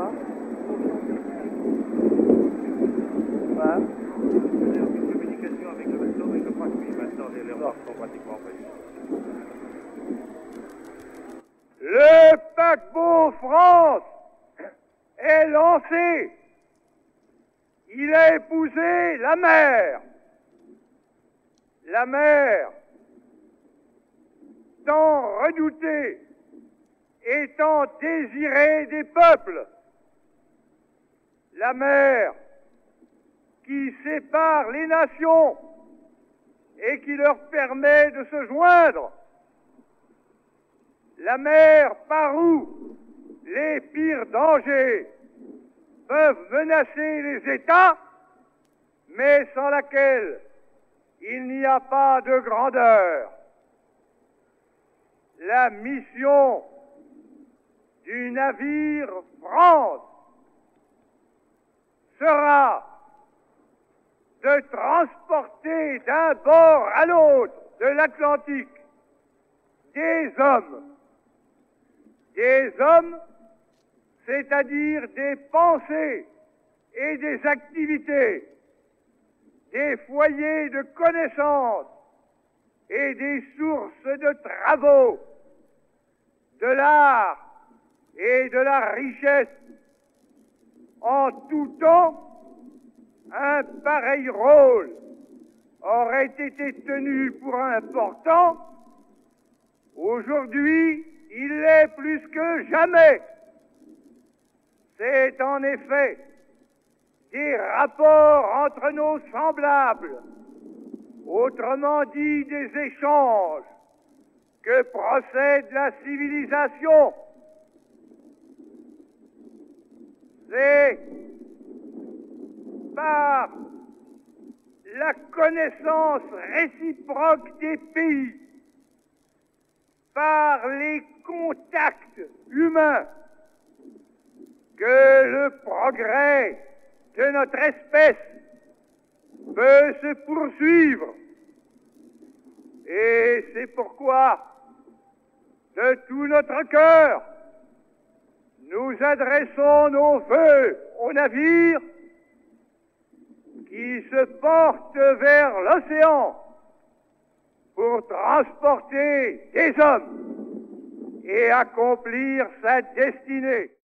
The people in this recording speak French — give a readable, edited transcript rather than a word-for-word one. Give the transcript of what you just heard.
pas. Voilà. Vous avez aucune communication avec le bateau, mais je crois que oui, maintenant les remarques sont pratiquement envoyées. Le paquebot France est lancé. Il a épousé la mer. La mer, tant redoutée et tant désirée des peuples. La mer qui sépare les nations et qui leur permet de se joindre. La mer par où les pires dangers peuvent menacer les États, mais sans laquelle il n'y a pas de grandeur. La mission du navire France sera de transporter d'un bord à l'autre de l'Atlantique des hommes, c'est-à-dire des pensées et des activités, des foyers de connaissances et des sources de travaux, de l'art et de la richesse. En tout temps, un pareil rôle aurait été tenu pour important. Aujourd'hui, il l'est plus que jamais. C'est en effet des rapports entre nos semblables, autrement dit des échanges, que procède la civilisation. C'est par la connaissance réciproque des pays, par les contacts humains, que le progrès de notre espèce peut se poursuivre. Et c'est pourquoi, de tout notre cœur, nous adressons nos vœux au navire qui se porte vers l'océan pour transporter des hommes et accomplir sa destinée.